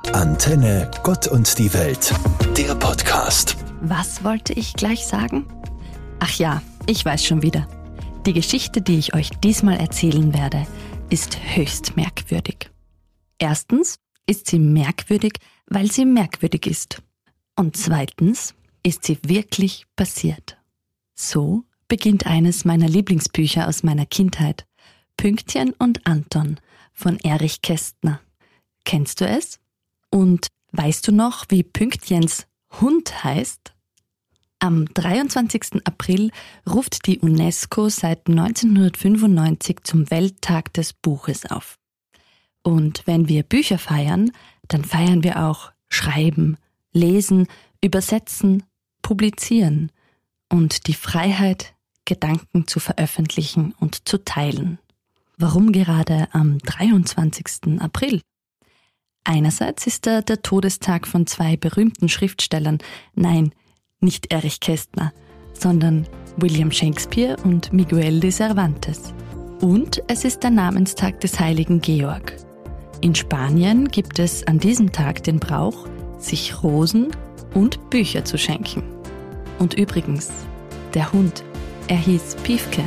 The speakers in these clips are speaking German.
Antenne Gott und die Welt, der Podcast. Was wollte ich gleich sagen? Ach ja, ich weiß schon wieder. Die Geschichte, die ich euch diesmal erzählen werde, ist höchst merkwürdig. Erstens ist sie merkwürdig, weil sie merkwürdig ist. Und zweitens ist sie wirklich passiert. So beginnt eines meiner Lieblingsbücher aus meiner Kindheit, Pünktchen und Anton von Erich Kästner. Kennst du es? Und weißt du noch, wie Pünktchens Hund heißt? Am 23. April ruft die UNESCO seit 1995 zum Welttag des Buches auf. Und wenn wir Bücher feiern, dann feiern wir auch Schreiben, Lesen, Übersetzen, Publizieren und die Freiheit, Gedanken zu veröffentlichen und zu teilen. Warum gerade am 23. April? Einerseits ist der Todestag von zwei berühmten Schriftstellern, nein, nicht Erich Kästner, sondern William Shakespeare und Miguel de Cervantes. Und es ist der Namenstag des heiligen Georg. In Spanien gibt es an diesem Tag den Brauch, sich Rosen und Bücher zu schenken. Und übrigens, der Hund, er hieß Piefke.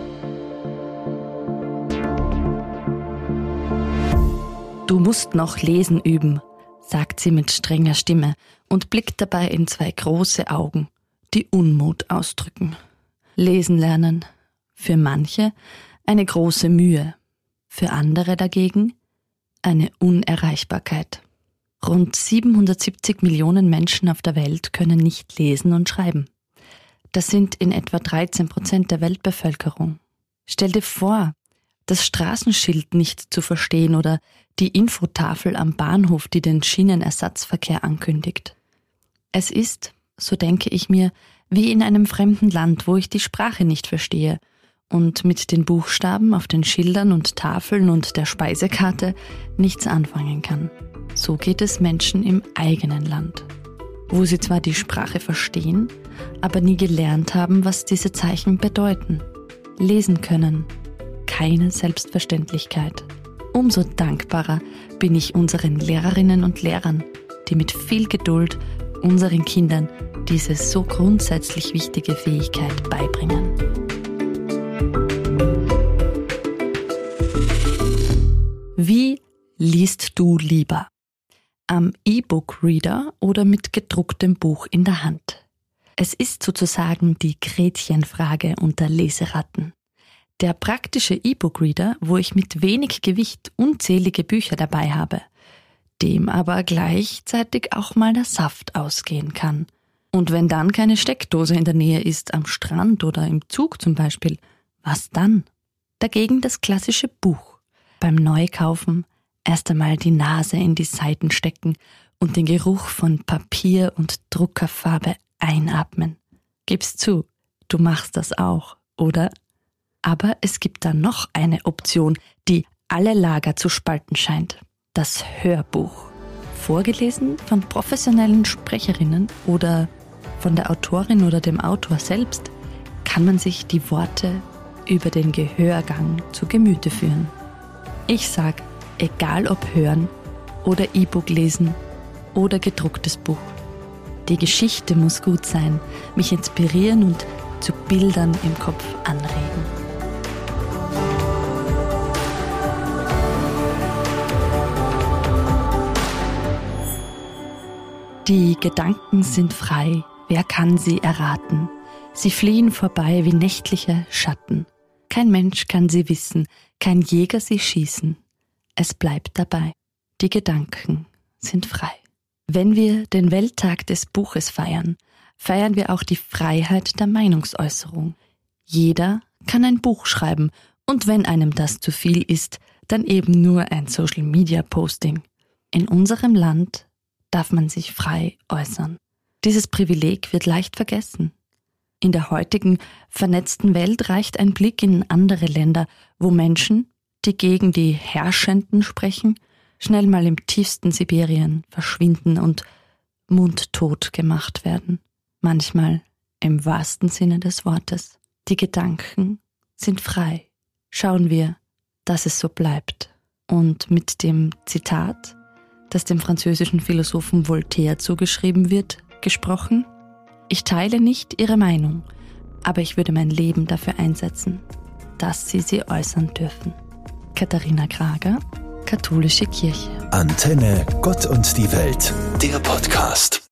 Du musst noch lesen üben, sagt sie mit strenger Stimme und blickt dabei in zwei große Augen, die Unmut ausdrücken. Lesen lernen, für manche eine große Mühe, für andere dagegen eine Unerreichbarkeit. Rund 770 Millionen Menschen auf der Welt können nicht lesen und schreiben. Das sind in etwa 13% der Weltbevölkerung. Stell dir vor, das Straßenschild nicht zu verstehen oder die Infotafel am Bahnhof, die den Schienenersatzverkehr ankündigt. Es ist, so denke ich mir, wie in einem fremden Land, wo ich die Sprache nicht verstehe und mit den Buchstaben auf den Schildern und Tafeln und der Speisekarte nichts anfangen kann. So geht es Menschen im eigenen Land, wo sie zwar die Sprache verstehen, aber nie gelernt haben, was diese Zeichen bedeuten. Lesen können. Keine Selbstverständlichkeit. Umso dankbarer bin ich unseren Lehrerinnen und Lehrern, die mit viel Geduld unseren Kindern diese so grundsätzlich wichtige Fähigkeit beibringen. Wie liest du lieber? Am E-Book-Reader oder mit gedrucktem Buch in der Hand? Es ist sozusagen die Gretchenfrage unter Leseratten. Der praktische E-Book-Reader, wo ich mit wenig Gewicht unzählige Bücher dabei habe, dem aber gleichzeitig auch mal der Saft ausgehen kann. Und wenn dann keine Steckdose in der Nähe ist, am Strand oder im Zug zum Beispiel, was dann? Dagegen das klassische Buch. Beim Neukaufen erst einmal die Nase in die Seiten stecken und den Geruch von Papier und Druckerfarbe einatmen. Gib's zu, du machst das auch, oder? Aber es gibt da noch eine Option, die alle Lager zu spalten scheint. Das Hörbuch. Vorgelesen von professionellen Sprecherinnen oder von der Autorin oder dem Autor selbst, kann man sich die Worte über den Gehörgang zu Gemüte führen. Ich sag, egal ob hören oder E-Book lesen oder gedrucktes Buch. Die Geschichte muss gut sein, mich inspirieren und zu Bildern im Kopf anregen. Die Gedanken sind frei, wer kann sie erraten? Sie fliehen vorbei wie nächtliche Schatten. Kein Mensch kann sie wissen, kein Jäger sie schießen. Es bleibt dabei, die Gedanken sind frei. Wenn wir den Welttag des Buches feiern, feiern wir auch die Freiheit der Meinungsäußerung. Jeder kann ein Buch schreiben und wenn einem das zu viel ist, dann eben nur ein Social-Media-Posting. In unserem Land darf man sich frei äußern. Dieses Privileg wird leicht vergessen. In der heutigen vernetzten Welt reicht ein Blick in andere Länder, wo Menschen, die gegen die Herrschenden sprechen, schnell mal im tiefsten Sibirien verschwinden und mundtot gemacht werden. Manchmal im wahrsten Sinne des Wortes. Die Gedanken sind frei. Schauen wir, dass es so bleibt. Und mit dem Zitat: das dem französischen Philosophen Voltaire zugeschrieben wird, gesprochen: Ich teile nicht Ihre Meinung, aber ich würde mein Leben dafür einsetzen, dass Sie äußern dürfen. Katharina Krager, Katholische Kirche. Antenne Gott und die Welt, der Podcast.